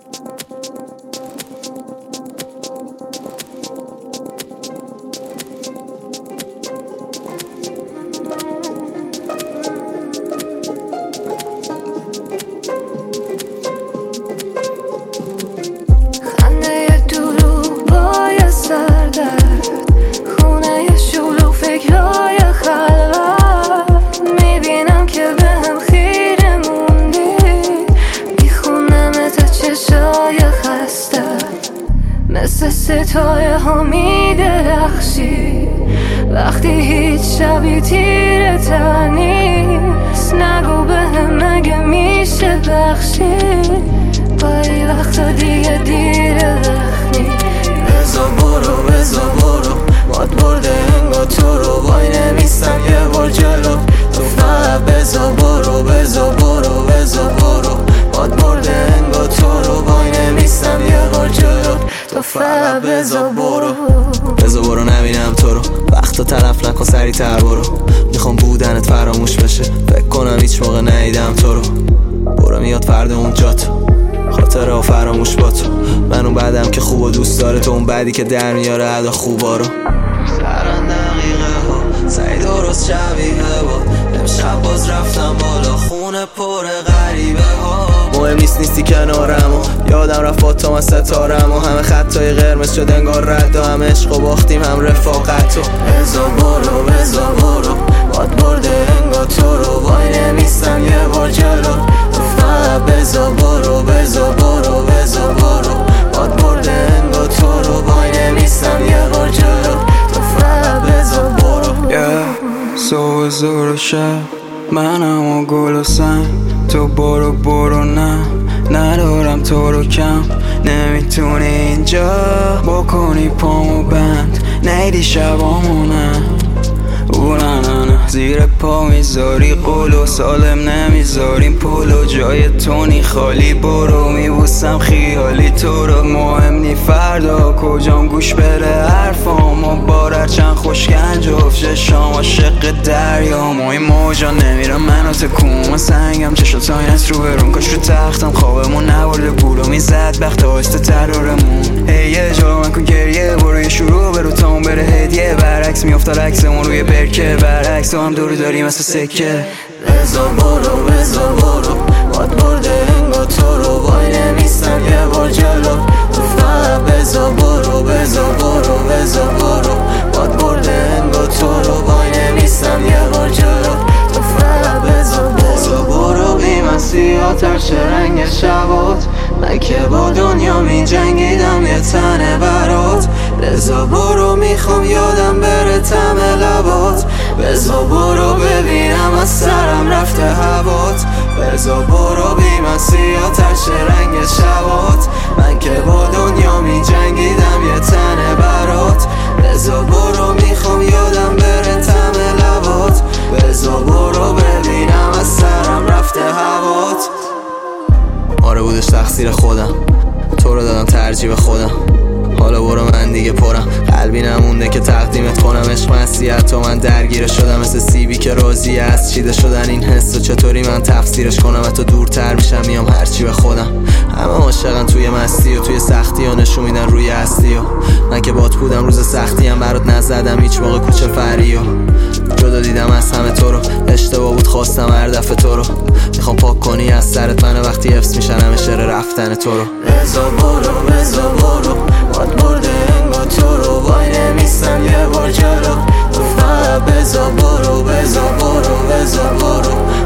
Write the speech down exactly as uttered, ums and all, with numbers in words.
مثل ستاره ها می درخشی وقتی هیچ شبی تیره تر نیست. نگو به هم مگه میشه بخشی با ای وقتا دیگه دیره وقتی. بزا برو بزا برو باد برده انگا تو رو وای نمیستم یه بار جلو. تو فقط بزا برو بزا برو بزا برو باد برده انگا تو رو وای نمیستم یه بار جلو. تو فقط بزا برو بزا برو نبینم تو رو. وقتا طرف نکن سریع تر برو. میخوام بودنت فراموش بشه فکر کنم هیچ موقع ندیدم تو رو. برو میاد فردا اونجا تو خاطره و فراموش با تو. من اون بعدم که خوب و دوست داره تو اون بعدی که در میاره ادا خوبا رو. سرن دقیقه ها سعی درست شبیه با امشب باز رفتم بالا خونه پر غریبه ها. مهم نیست نیستی کنارم و یادم رفت با تو من ستارم و همه خطای قرمز شد انگار رد و هم عشق و باختیم هم رفاقت و بزا برو بزا برو باد برده انگار تو رو وای نمیستم یه بار جلو. تو فقط بزا برو بزا برو بزا برو باد برده انگار تو رو وای نمیستم یه بار جلو. تو فقط بزا برو yeah. صبح زور و شب منم و گل و سنگ تو برو برو نه ندارم تو رو کم. نمیتونی اینجا بکنی پامو بند نیدی شبامونه او نه نه نه زیر پا میذاری قلو سالم نمیذاریم پلو جای تونی خالی برو میبوسم خیالی تو رو. مهم نی فردا کجام گوش بره حرفام و بارر چند خوشگنج افشه شام عاشق دریا ما این موجا نمیرم منو تکون سنگم چشم تاینت رو برون کاش رو تختم خوابمون نبرده گولو میزد بخت آسته ترارمون. هی یه جا من کن گریه برو یه شروع برو تاون بره هدیه برعکس میافتاد عکسمون روی برکه برعکس تو هم دور داری مثل سکه. بزا برو بزا برو باد برده انگار تو رو وای نمیستم یه بار جلو. تو فقط بزا برو بزا برو بزا برو باد برده انگار تو رو وای نمیستم یه بار جلو. تو فقط بزا بزا برو بی من سیاه‌تر چه رنگ شبات من که با دنیا می جنگیدم یه تنه برات. بزا برو میخوام یادم بره طعم لبات. بزا برو ببینم از سرم رفته هوات. بزا برو بی من سیاه‌تر چه رنگ شبات من که با دنیا می جنگیدم یه تنه برات. بزا برو میخوام یادم بره طعم لبات. بزا برو ببینم از سرم رفته هوات. آره بودش تقصیر خودم تو رو دادم ترجیح خودم. حالا برو من دیگه پرم قلبی نمونده که تقدیمت کنم. عشق مسیحت و من درگیر شدم مثل سیبی که راضیه از چیده شدن این حس و چطوری من تفسیرش کنم. و تو دورتر میشم میام هرچی به خودم. همه عاشقن توی مستی و توی سختی و نشون میدن روی اصلی و من که بات بودم روز سختی هم برات نزدم هیچ موقع کوچه فری و جدا دیدم از همه تو رو. اشتباه بود خواستم هر دفعه تو رو میخوام پاک کنی از سرت من وقتی حفظ میشن همه شعر رفتن تو رو. بزا برو بزا برو باد برده انگار تو رو وای نمیستم یه بار جلو. تو فقط بزا برو بزا برو بزا برو